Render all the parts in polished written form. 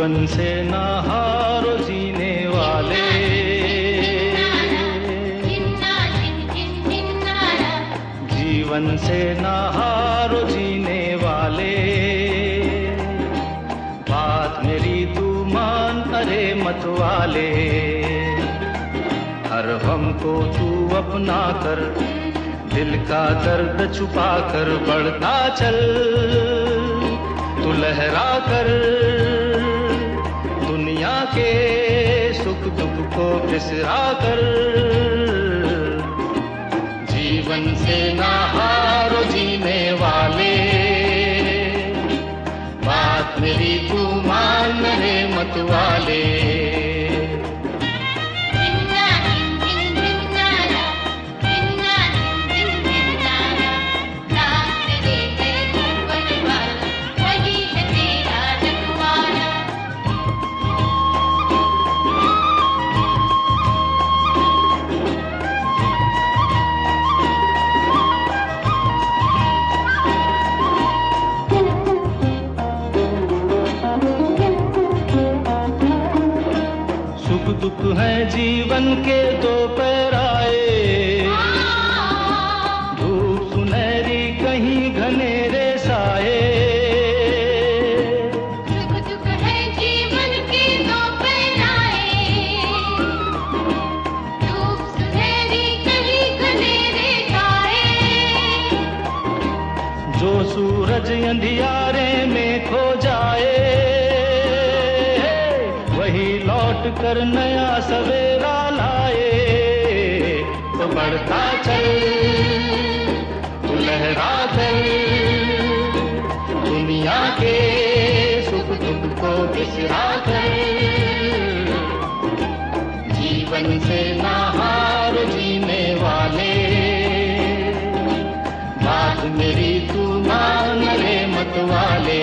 जीवन से ना हारो जीने वाले, जीवन से ना हारो जीने वाले। बात मेरी तू मान अरे मत वाले, हर गम को तू अपना कर, दिल का दर्द छुपा कर बढ़ता चल, तू लहरा कर दुनिया के सुख दुख को बिसरा कर। जीवन से ना हारो जीने वाले, बात मेरी तू मान रे मत वाले। सुख दुख है जीवन के दो पैराए, धूप सुनहरी कहीं घनेरे साए। सुख दुख है जीवन के दो पैराए, धूप सुनहरी कहीं घनेरे साए। जो सूरज अंधियारे में खो जाए, वही लौट कर नया सवेरा लाए। तो बढ़ता चल तू लहरा कर दुनिया के सुख दुख को बिसरा कर। जीवन से ना हार जीने वाले, बात मेरी तू मान रे मत वाले।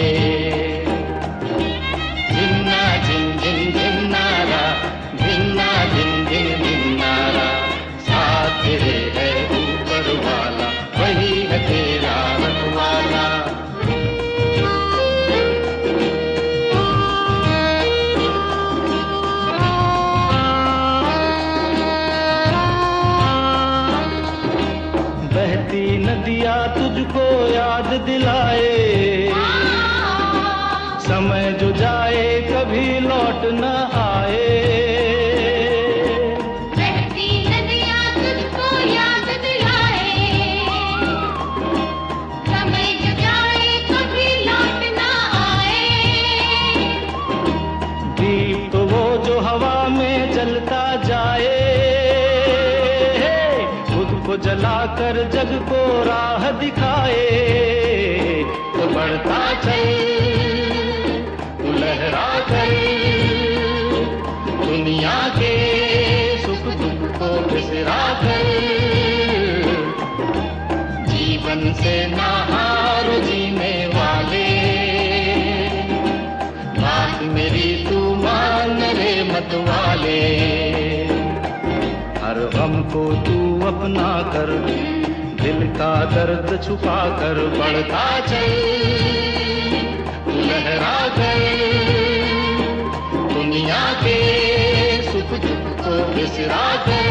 तेरे है ऊपर वाला, वही है तेरा रखवाला। बहती नदियाँ तुझको याद दिलाए, समय जो जाए कभी लौट न आए। जलता जाए, खुद को जलाकर जग को राह दिखाए। तो बढ़ता चल तू लहरा कर दुनिया के सुख दुख को बिसरा कर। जीवन से ना हारो जीने वाले, बात मेरी तू मान रे मत वाले। हर गम को तू अपना कर, दिल का दर्द छुपा कर बढ़ता चल, तू लहरा कर दुनिया के सुख दुख को बिसरा कर।